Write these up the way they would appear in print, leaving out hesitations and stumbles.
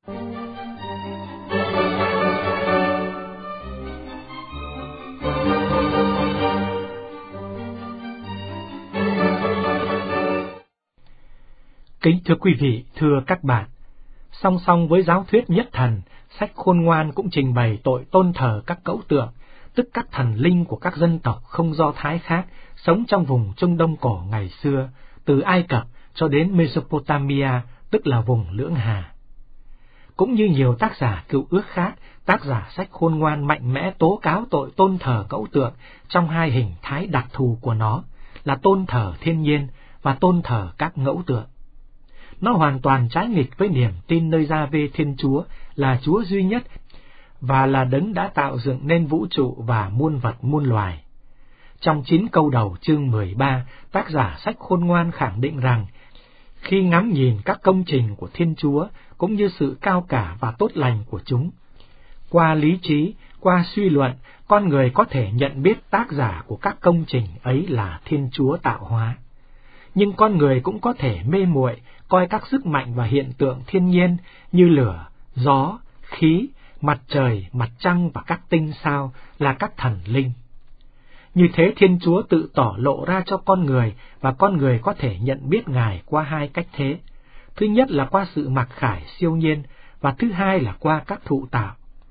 Kính thưa quý vị, thưa các bạn, song song với giáo thuyết nhất thần, sách Khôn Ngoan cũng trình bày tội tôn thờ các cẫu tượng, tức các thần linh của các dân tộc không Do Thái khác sống trong vùng Trung Đông cổ ngày xưa, từ Ai Cập cho đến Mesopotamia, tức là vùng Lưỡng Hà. Cũng như nhiều tác giả Cựu Ước khác, tác giả sách Khôn Ngoan mạnh mẽ tố cáo tội tôn thờ cẫu tượng trong hai hình thái đặc thù của nó, là tôn thờ thiên nhiên và tôn thờ các ngẫu tượng. Nó hoàn toàn trái nghịch với niềm tin nơi Giê-hô-va Thiên Chúa là Chúa duy nhất và là đấng đã tạo dựng nên vũ trụ và muôn vật muôn loài. Trong 9 câu đầu chương 13, tác giả sách Khôn Ngoan khẳng định rằng, khi ngắm nhìn các công trình của Thiên Chúa cũng như sự cao cả và tốt lành của chúng, qua lý trí, qua suy luận, con người có thể nhận biết tác giả của các công trình ấy là Thiên Chúa tạo hóa. Nhưng con người cũng có thể mê muội coi các sức mạnh và hiện tượng thiên nhiên như lửa, gió, khí, mặt trời, mặt trăng và các tinh sao là các thần linh. Như thế Thiên Chúa tự tỏ lộ ra cho con người và con người có thể nhận biết Ngài qua hai cách thế. Thứ nhất là qua sự mặc khải siêu nhiên và thứ hai là qua các thụ tạo.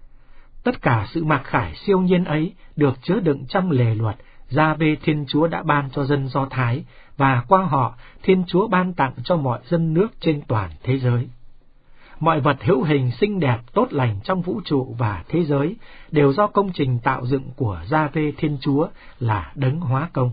Tất cả sự mặc khải siêu nhiên ấy được chứa đựng trong lề luật Giê-hô-va Thiên Chúa đã ban cho dân Do Thái, và qua họ Thiên Chúa ban tặng cho mọi dân nước trên toàn thế giới. Mọi vật hữu hình xinh đẹp tốt lành trong vũ trụ và thế giới đều do công trình tạo dựng của Giê-hô-va Thiên Chúa là đấng hóa công.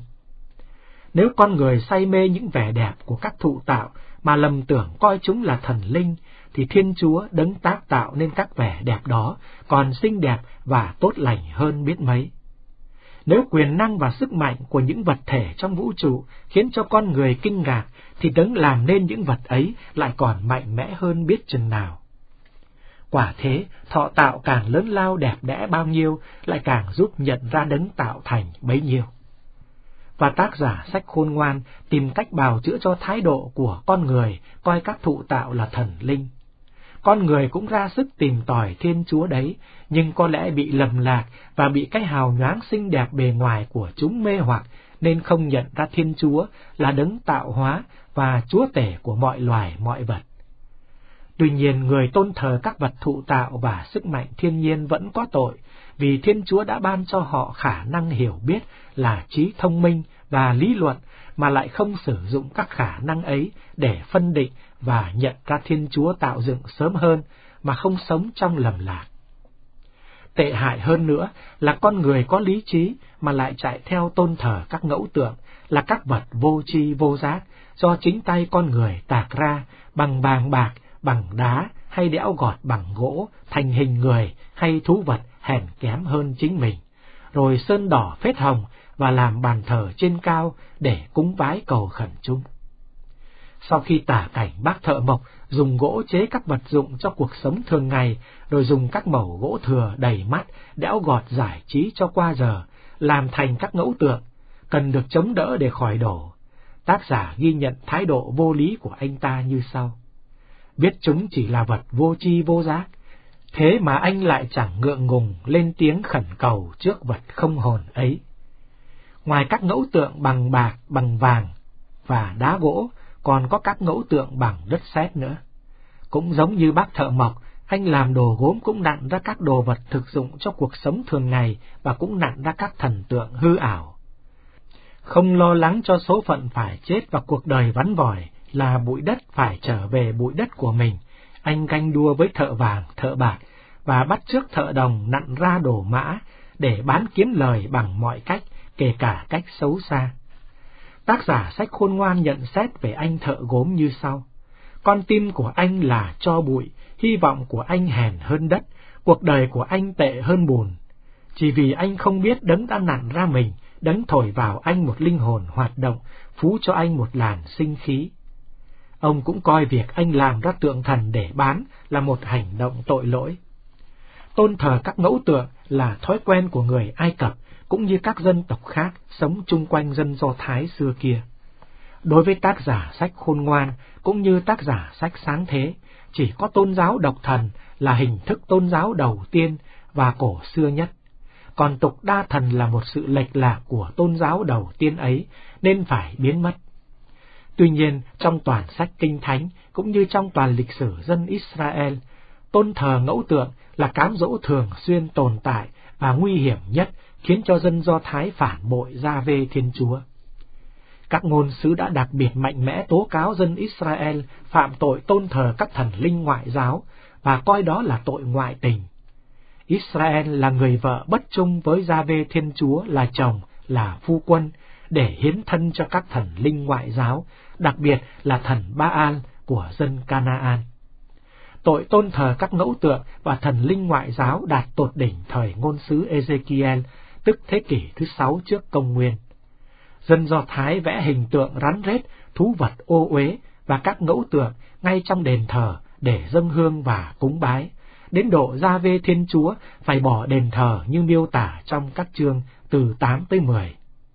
Nếu con người say mê những vẻ đẹp của các thụ tạo mà lầm tưởng coi chúng là thần linh, thì Thiên Chúa đấng tác tạo nên các vẻ đẹp đó còn xinh đẹp và tốt lành hơn biết mấy. Nếu quyền năng và sức mạnh của những vật thể trong vũ trụ khiến cho con người kinh ngạc, thì đấng làm nên những vật ấy lại còn mạnh mẽ hơn biết chừng nào. Quả thế, thọ tạo càng lớn lao đẹp đẽ bao nhiêu, lại càng giúp nhận ra đấng tạo thành bấy nhiêu. Và tác giả sách Khôn Ngoan tìm cách bào chữa cho thái độ của con người coi các thụ tạo là thần linh. Con người cũng ra sức tìm tòi Thiên Chúa đấy, nhưng có lẽ bị lầm lạc và bị cái hào nhoáng xinh đẹp bề ngoài của chúng mê hoặc, nên không nhận ra Thiên Chúa là đấng tạo hóa và Chúa tể của mọi loài mọi vật. Tuy nhiên, người tôn thờ các vật thụ tạo và sức mạnh thiên nhiên vẫn có tội, vì Thiên Chúa đã ban cho họ khả năng hiểu biết là trí thông minh và lý luận, mà lại không sử dụng các khả năng ấy để phân định và nhận ra Thiên Chúa tạo dựng sớm hơn, mà không sống trong lầm lạc. Tệ hại hơn nữa là con người có lý trí mà lại chạy theo tôn thờ các ngẫu tượng, là các vật vô tri vô giác do chính tay con người tạc ra bằng vàng bạc, bằng đá hay đẽo gọt bằng gỗ thành hình người hay thú vật hèn kém hơn chính mình, rồi sơn đỏ phết hồng và làm bàn thờ trên cao để cúng vái cầu khẩn chúng. Sau khi tả cảnh bác thợ mộc dùng gỗ chế các vật dụng cho cuộc sống thường ngày, rồi dùng các mẩu gỗ thừa đầy mắt, đẽo gọt giải trí cho qua giờ, làm thành các ngẫu tượng, cần được chống đỡ để khỏi đổ, tác giả ghi nhận thái độ vô lý của anh ta như sau: biết chúng chỉ là vật vô tri vô giác, thế mà anh lại chẳng ngượng ngùng lên tiếng khẩn cầu trước vật không hồn ấy. Ngoài các ngẫu tượng bằng bạc, bằng vàng và đá gỗ, còn có các ngẫu tượng bằng đất sét nữa. Cũng giống như bác thợ mộc, anh làm đồ gốm cũng nặn ra các đồ vật thực dụng cho cuộc sống thường ngày và cũng nặn ra các thần tượng hư ảo. Không lo lắng cho số phận phải chết và cuộc đời vắn vỏi là bụi đất phải trở về bụi đất của mình, anh ganh đua với thợ vàng, thợ bạc và bắt chước thợ đồng nặn ra đồ mã để bán kiếm lời bằng mọi cách, kể cả cách xấu xa. Tác giả sách Khôn Ngoan nhận xét về anh thợ gốm như sau: con tim của anh là tro bụi, hy vọng của anh hèn hơn đất, cuộc đời của anh tệ hơn bùn. Chỉ vì anh không biết đấng đã nặn ra mình, đấng thổi vào anh một linh hồn hoạt động, phú cho anh một làn sinh khí. Ông cũng coi việc anh làm ra tượng thần để bán là một hành động tội lỗi. Tôn thờ các ngẫu tượng là thói quen của người Ai Cập, cũng như các dân tộc khác sống chung quanh dân Do Thái xưa kia. Đối với tác giả sách Khôn Ngoan, cũng như tác giả sách Sáng Thế, chỉ có tôn giáo độc thần là hình thức tôn giáo đầu tiên và cổ xưa nhất, còn tục đa thần là một sự lệch lạc của tôn giáo đầu tiên ấy nên phải biến mất. Tuy nhiên, trong toàn sách Kinh Thánh cũng như trong toàn lịch sử dân Israel, tôn thờ ngẫu tượng là cám dỗ thường xuyên tồn tại và nguy hiểm nhất, khiến cho dân Do Thái phản bội Gia-vê Thiên Chúa. Các ngôn sứ đã đặc biệt mạnh mẽ tố cáo dân Israel phạm tội tôn thờ các thần linh ngoại giáo và coi đó là tội ngoại tình. Israel là người vợ bất trung với Gia-vê Thiên Chúa là chồng, là phu quân, để hiến thân cho các thần linh ngoại giáo, đặc biệt là thần Ba-al của dân Canaan. Tội tôn thờ các ngẫu tượng và thần linh ngoại giáo đạt tột đỉnh thời ngôn sứ Ezekiel, tức thế kỷ thứ 6 trước công nguyên. Dân Do Thái vẽ hình tượng rắn rết, thú vật ô uế và các ngẫu tượng ngay trong đền thờ để dâng hương và cúng bái, đến độ Gia-vê Thiên Chúa phải bỏ đền thờ như miêu tả trong các chương từ 8 tới 10.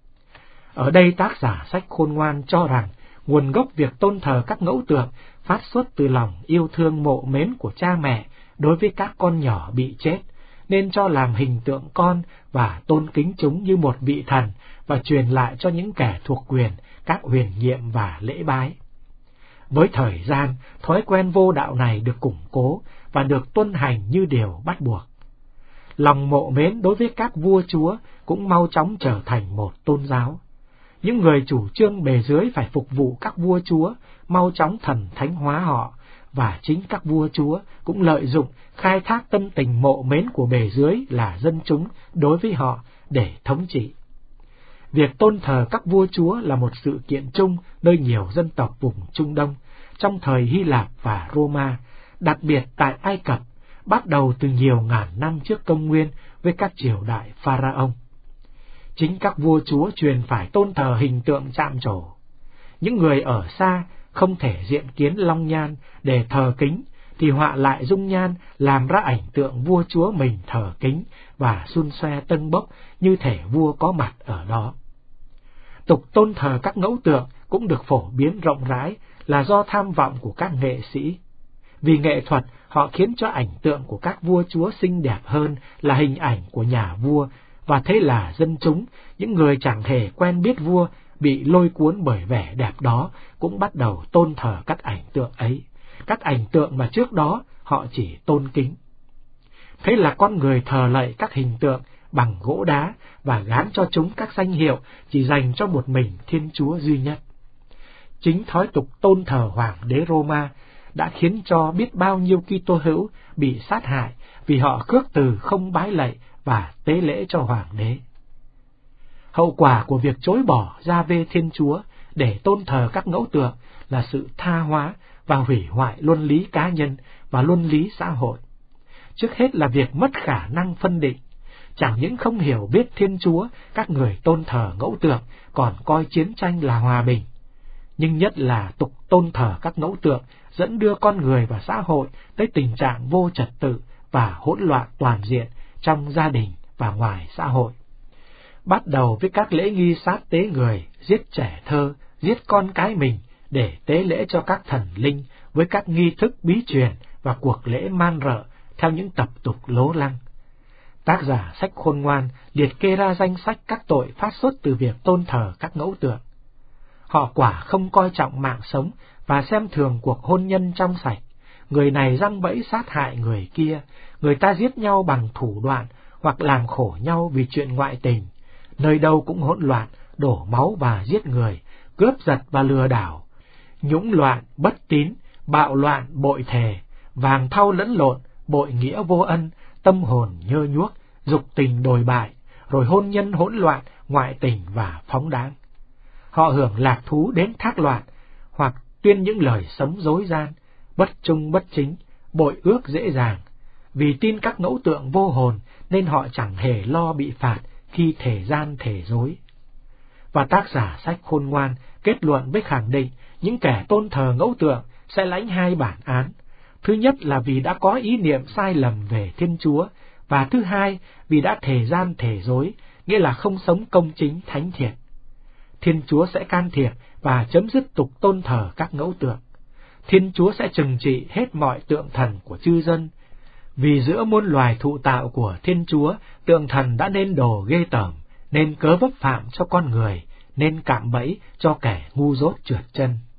Ở đây tác giả sách Khôn Ngoan cho rằng nguồn gốc việc tôn thờ các ngẫu tượng phát xuất từ lòng yêu thương mộ mến của cha mẹ đối với các con nhỏ bị chết, nên cho làm hình tượng con và tôn kính chúng như một vị thần và truyền lại cho những kẻ thuộc quyền các huyền nhiệm và lễ bái. Với thời gian, thói quen vô đạo này được củng cố và được tuân hành như điều bắt buộc. Lòng mộ mến đối với các vua chúa cũng mau chóng trở thành một tôn giáo. Những người chủ trương bề dưới phải phục vụ các vua chúa mau chóng thần thánh hóa họ, và chính các vua chúa cũng lợi dụng khai thác tâm tình mộ mến của bề dưới là dân chúng đối với họ để thống trị. Việc tôn thờ các vua chúa là một sự kiện chung nơi nhiều dân tộc vùng Trung Đông trong thời Hy Lạp và Roma, đặc biệt tại Ai Cập, bắt đầu từ nhiều ngàn năm trước công nguyên với các triều đại Pharaoh. Chính các vua chúa truyền phải tôn thờ hình tượng chạm trổ. Những người ở xa không thể diện kiến long nhan để thờ kính, thì họa lại dung nhan làm ra ảnh tượng vua chúa mình thờ kính và xun xoe tâng bốc như thể vua có mặt ở đó. Tục tôn thờ các ngẫu tượng cũng được phổ biến rộng rãi là do tham vọng của các nghệ sĩ. Vì nghệ thuật, họ khiến cho ảnh tượng của các vua chúa xinh đẹp hơn là hình ảnh của nhà vua, và thế là dân chúng, những người chẳng hề quen biết vua, bị lôi cuốn bởi vẻ đẹp đó, cũng bắt đầu tôn thờ các ảnh tượng ấy, các ảnh tượng mà trước đó họ chỉ tôn kính. Thế là con người thờ lạy các hình tượng bằng gỗ đá và gán cho chúng các danh hiệu chỉ dành cho một mình Thiên Chúa duy nhất. Chính thói tục tôn thờ hoàng đế Roma đã khiến cho biết bao nhiêu Kitô hữu bị sát hại vì họ khước từ không bái lạy và tế lễ cho hoàng đế. Hậu quả của việc chối bỏ Gia-vê Thiên Chúa để tôn thờ các ngẫu tượng là sự tha hóa và hủy hoại luân lý cá nhân và luân lý xã hội. Trước hết là việc mất khả năng phân định. Chẳng những không hiểu biết Thiên Chúa, các người tôn thờ ngẫu tượng còn coi chiến tranh là hòa bình. Nhưng nhất là tục tôn thờ các ngẫu tượng dẫn đưa con người và xã hội tới tình trạng vô trật tự và hỗn loạn toàn diện trong gia đình và ngoài xã hội. Bắt đầu với các lễ nghi sát tế người, giết trẻ thơ, giết con cái mình để tế lễ cho các thần linh với các nghi thức bí truyền và cuộc lễ man rợ theo những tập tục lố lăng. Tác giả sách Khôn Ngoan liệt kê ra danh sách các tội phát xuất từ việc tôn thờ các ngẫu tượng. Họ quả không coi trọng mạng sống và xem thường cuộc hôn nhân trong sạch. Người này giăng bẫy sát hại người kia, người ta giết nhau bằng thủ đoạn hoặc làm khổ nhau vì chuyện ngoại tình. Nơi đâu cũng hỗn loạn, đổ máu và giết người, cướp giật và lừa đảo, nhũng loạn, bất tín, bạo loạn, bội thề, vàng thau lẫn lộn, bội nghĩa vô ân, tâm hồn nhơ nhuốc, dục tình đồi bại, rồi hôn nhân hỗn loạn, ngoại tình và phóng đáng. Họ hưởng lạc thú đến thác loạn, hoặc tuyên những lời sống dối gian, bất trung bất chính, bội ước dễ dàng. Vì tin các ngẫu tượng vô hồn nên họ chẳng hề lo bị phạt khi thể gian thể dối. Và tác giả sách Khôn Ngoan kết luận với khẳng định những kẻ tôn thờ ngẫu tượng sẽ lãnh hai bản án. Thứ nhất là vì đã có ý niệm sai lầm về Thiên Chúa, và thứ hai vì đã thể gian thể dối, nghĩa là không sống công chính thánh thiện. Thiên Chúa sẽ can thiệp và chấm dứt tục tôn thờ các ngẫu tượng. Thiên Chúa sẽ trừng trị hết mọi tượng thần của chư dân. Vì giữa muôn loài thụ tạo của Thiên Chúa, tượng thần đã nên đồ ghê tởm, nên cớ vấp phạm cho con người, nên cạm bẫy cho kẻ ngu dốt trượt chân.